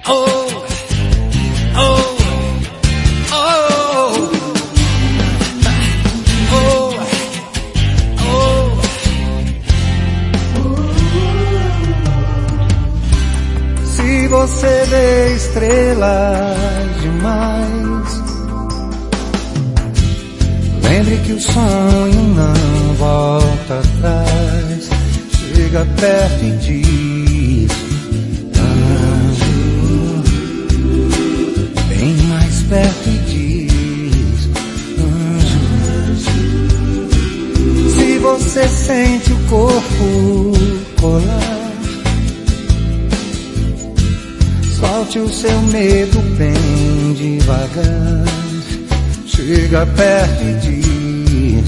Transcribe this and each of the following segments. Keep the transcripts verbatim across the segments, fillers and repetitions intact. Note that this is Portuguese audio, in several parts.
Oh, oh, oh, oh, oh. Se você vê estrelas demais, lembre que o sonho não volta atrás. Chega perto e diz: anjo, bem mais perto e diz: anjo. Se você sente o corpo colar, solte o seu medo bem devagar. Chega perto e diz: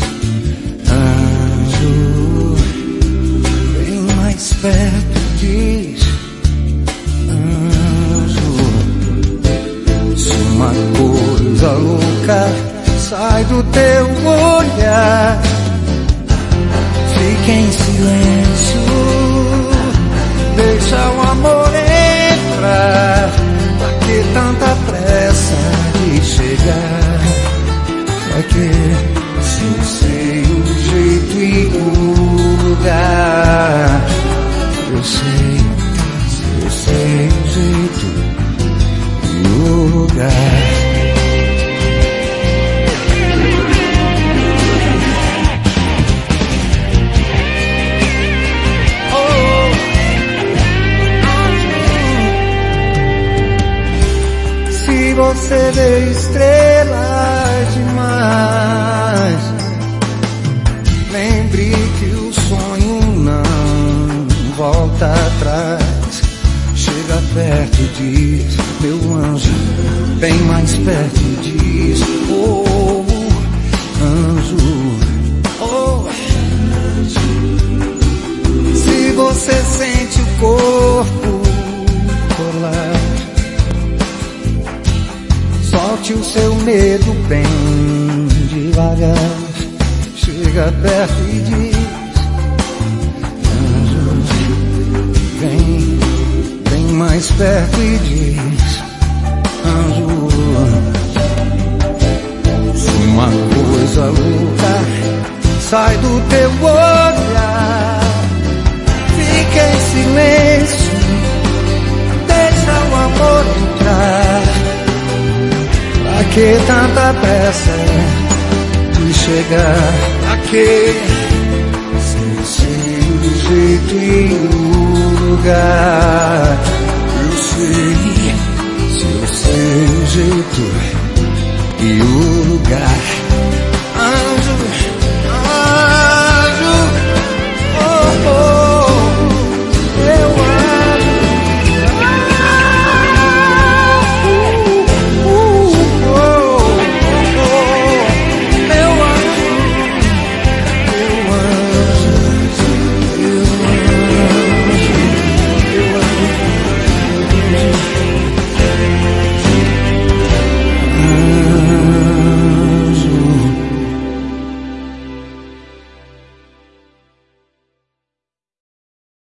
anjo, bem mais perto e diz: anjo. Se uma coisa louca sai do teu olhar, fique em silêncio, deixa o amor entrar. Pra que tanta pressa de chegar? Pra que, se eu sei o jeito e o lugar? Eu sei, se eu sei o jeito e o lugar. Se você vê estrelas demais, lembre que o sonho não volta atrás. Chega perto e diz: meu anjo, bem mais perto e diz: oh, anjo, oh, anjo. Se você sente o corpo colar, solte o seu medo bem devagar. Chega perto e diz: anjo, vem, vem mais perto e diz: anjo. Se uma coisa louca sai do teu olhar, fica em silêncio, deixa o amor entrar. Pra que tanta pressa de chegar? Pra que, se eu sei o jeito e o lugar? Eu sei, se eu sei o jeito e o lugar.